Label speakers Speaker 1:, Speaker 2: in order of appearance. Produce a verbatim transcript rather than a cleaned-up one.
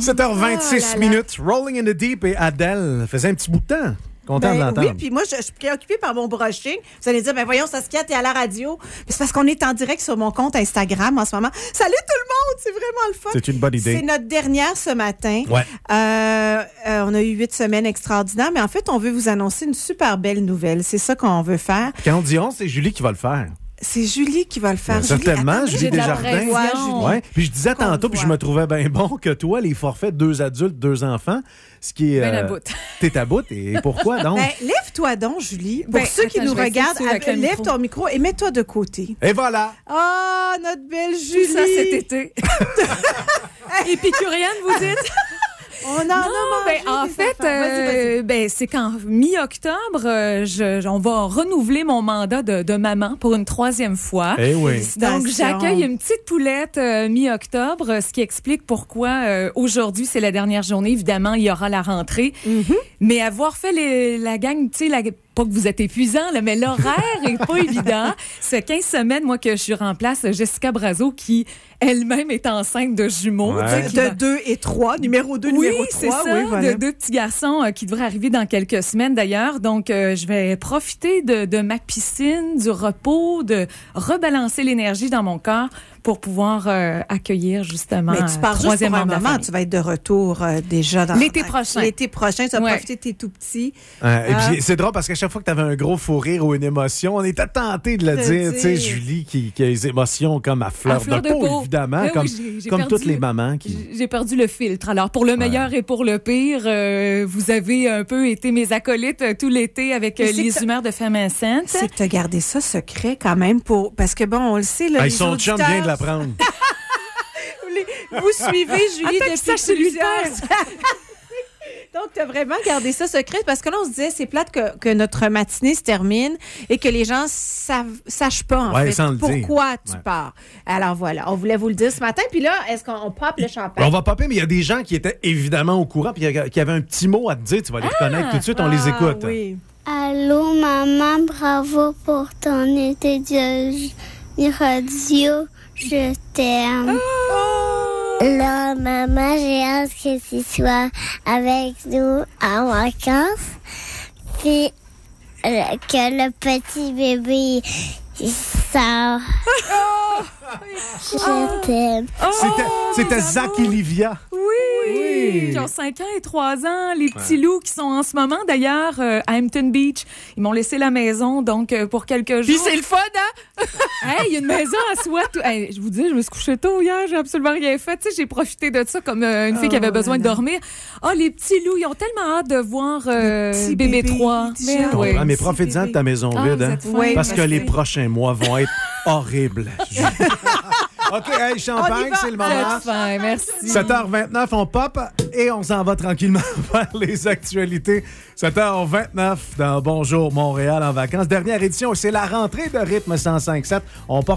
Speaker 1: sept heures vingt-six oh là là. minutes. Rolling in the Deep et Adele faisait un petit bout de temps. Content
Speaker 2: ben,
Speaker 1: de l'entendre.
Speaker 2: Oui, puis moi, je, je suis préoccupée par mon brushing. Vous allez dire, ben voyons, Saskia, t'es à la radio. Mais c'est parce qu'on est en direct sur mon compte Instagram en ce moment. Salut tout le monde! C'est vraiment le fun.
Speaker 1: C'est une bonne idée.
Speaker 2: C'est notre dernière ce matin.
Speaker 1: Ouais.
Speaker 2: Euh, euh, on a eu huit semaines extraordinaires, mais en fait, on veut vous annoncer une super belle nouvelle. C'est ça qu'on veut faire.
Speaker 1: Quand on dit on, c'est Julie qui va le faire.
Speaker 2: C'est Julie qui va le faire.
Speaker 1: Ben, certainement,
Speaker 2: Julie,
Speaker 1: Julie Desjardins.
Speaker 2: Ouais, Julie.
Speaker 1: Ouais. Puis je disais tantôt, puis je me trouvais bien bon que toi, les forfaits, deux adultes, deux enfants, ce qui est...
Speaker 3: Ben
Speaker 1: euh,
Speaker 3: à bout.
Speaker 1: T'es à bout. Et pourquoi donc?
Speaker 2: Ben, lève-toi donc, Julie. Pour
Speaker 3: Ben,
Speaker 2: ceux qui
Speaker 3: attends,
Speaker 2: nous
Speaker 3: je vais
Speaker 2: regardent,
Speaker 3: essayer avec le
Speaker 2: lève
Speaker 3: micro.
Speaker 2: ton micro et mets-toi de côté.
Speaker 1: Et voilà!
Speaker 2: Ah, oh, notre belle Julie!
Speaker 3: Tout ça cet été. Épicurienne, vous dites?
Speaker 2: On en a
Speaker 3: ben, en fait, euh, vas-y, vas-y. Ben, c'est qu'en mi-octobre, euh, je, je- on va renouveler mon mandat de, de maman pour une troisième fois.
Speaker 1: Eh oui.
Speaker 3: Donc, j'accueille une petite poulette euh, mi-octobre, euh, ce qui explique pourquoi euh, aujourd'hui, c'est la dernière journée. Évidemment, il y aura la rentrée.
Speaker 2: Mm-hmm.
Speaker 3: Mais avoir fait les, la gang, tu sais, la- pas que vous êtes épuisant, là, mais l'horaire est pas évident. Ça fait quinze semaines, moi, que je remplace Jessica Brazo, qui elle-même est enceinte de jumeaux.
Speaker 1: Ouais.
Speaker 3: tu sais, qui
Speaker 2: De
Speaker 3: va-
Speaker 2: deux et trois, numéro deux,
Speaker 3: oui,
Speaker 2: numéro
Speaker 3: c'est
Speaker 2: trois.
Speaker 3: ça,
Speaker 2: Oui, voilà.
Speaker 3: de deux petits garçons euh, qui devraient arriver dans quelques semaines d'ailleurs. Donc, euh, je vais profiter de, de ma piscine, du repos, de rebalancer l'énergie dans mon corps pour pouvoir euh, accueillir justement
Speaker 2: Mais tu pars
Speaker 3: un
Speaker 2: juste
Speaker 3: troisième
Speaker 2: pour un
Speaker 3: membre de la
Speaker 2: moment.
Speaker 3: famille.
Speaker 2: Tu vas être de retour euh, déjà dans...
Speaker 3: L'été prochain.
Speaker 2: L'été prochain, tu vas
Speaker 3: Ouais.
Speaker 2: profiter de tes tout-petits.
Speaker 1: Euh, et
Speaker 2: Ah.
Speaker 1: puis, c'est drôle parce qu'à chaque fois que tu avais un gros fou rire ou une émotion, on était tenté de le
Speaker 2: De
Speaker 1: dire.
Speaker 2: dire.
Speaker 1: Tu sais, Julie qui, qui a les émotions comme à fleur,
Speaker 3: À fleur
Speaker 1: de,
Speaker 3: de
Speaker 1: peau,
Speaker 3: peau.
Speaker 1: évidemment,
Speaker 3: Ben oui,
Speaker 1: comme,
Speaker 3: j'ai- j'ai
Speaker 1: comme
Speaker 3: perdu
Speaker 1: toutes les
Speaker 3: le-
Speaker 1: mamans qui...
Speaker 3: J'ai- J'ai perdu le filtre. Alors, pour le meilleur et pour le pire, euh, vous avez un peu été mes acolytes euh, tout l'été avec euh,
Speaker 2: Mais c'est
Speaker 3: les
Speaker 2: que-
Speaker 3: humeurs de femmes enceintes.
Speaker 2: C'est que tu as gardé ça secret quand même pour... Parce que bon, on le sait, là,
Speaker 1: Ah,
Speaker 2: les
Speaker 1: son chum
Speaker 2: auditeurs-
Speaker 1: vient de l'apprendre.
Speaker 2: Vous suivez Julie
Speaker 3: Attends
Speaker 2: depuis
Speaker 3: qu'il sache chez lui
Speaker 2: plusieurs... Donc, tu as vraiment gardé ça secret parce que là, on se disait, c'est plate que, que notre matinée se termine et que les gens savent, sachent pas, en
Speaker 1: Ouais,
Speaker 2: fait,
Speaker 1: sans le dire.
Speaker 2: pourquoi tu
Speaker 1: Ouais.
Speaker 2: pars. Alors, voilà, on voulait vous le dire ce matin. Puis là, est-ce qu'on on pop le champagne?
Speaker 1: On va popper, mais il y a des gens qui étaient évidemment au courant puis qui avaient un petit mot à te dire. Tu vas les reconnaître tout de suite. On les écoute.
Speaker 2: Ah, oui.
Speaker 4: Allô, maman, bravo pour ton été de radio. Je t'aime. Là, maman, j'ai hâte que tu sois avec nous en vacances. Puis euh, que le petit bébé il sort. Je t'aime.
Speaker 1: C'était, c'était Zach et Livia.
Speaker 3: Oui!
Speaker 1: Oui.
Speaker 3: Qui ont cinq ans et trois ans. Les petits loups qui sont en ce moment, d'ailleurs, euh, à Hampton Beach. Ils m'ont laissé la maison, donc, euh, pour quelques jours.
Speaker 2: Puis c'est le fun, hein?
Speaker 3: Hey, il y a une maison à soi. Tout... Hey, je vous dis, je me suis couchée tôt hier, j'ai absolument rien fait. Tu sais, j'ai profité de ça comme euh, une fille qui avait
Speaker 2: Oh,
Speaker 3: besoin de
Speaker 2: voilà.
Speaker 3: dormir. Oh, les petits loups, ils ont tellement hâte de voir euh,
Speaker 2: petit
Speaker 3: bébé
Speaker 2: bébé,
Speaker 3: trois.
Speaker 2: déjà.
Speaker 3: Mais oui.
Speaker 1: Ah, mais
Speaker 2: petit
Speaker 1: profite-en de
Speaker 2: bébé.
Speaker 1: ta maison
Speaker 3: Ah,
Speaker 1: vide.
Speaker 3: vous
Speaker 1: Hein?
Speaker 3: êtes fin,
Speaker 2: Oui,
Speaker 1: Parce que
Speaker 2: merci.
Speaker 1: les prochains mois vont être horribles. OK, hey,
Speaker 2: On
Speaker 1: champagne,
Speaker 2: y va.
Speaker 1: c'est le
Speaker 3: Vous
Speaker 1: moment.
Speaker 3: êtes fin, merci.
Speaker 1: sept heures vingt-neuf, on pop et on s'en va tranquillement vers les actualités. sept heures vingt-neuf dans Bonjour Montréal en vacances. Dernière édition, c'est la rentrée de Rythme cent cinq sept. On porte